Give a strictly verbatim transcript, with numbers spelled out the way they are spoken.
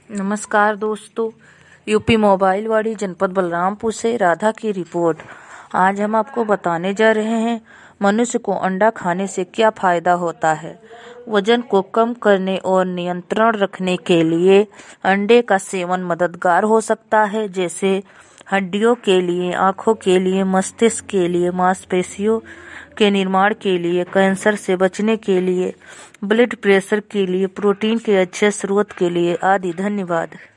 नमस्कार दोस्तों, UP mobile वाड़ी जनपद बलरामपुर से राधा की रिपोर्ट। आज हम आपको बताने जा रहे हैं मनुष्य को अंडा खाने से क्या फायदा होता है। वजन को कम करने और नियंत्रण रखने के लिए अंडे का सेवन मददगार हो सकता है, जैसे हड्डियों के लिए, आँखों के लिए, मस्तिष्क के लिए, मांसपेशियों के निर्माण के लिए, कैंसर से बचने के लिए, ब्लड प्रेशर के लिए, प्रोटीन के अच्छे स्रोत के लिए आदि। धन्यवाद।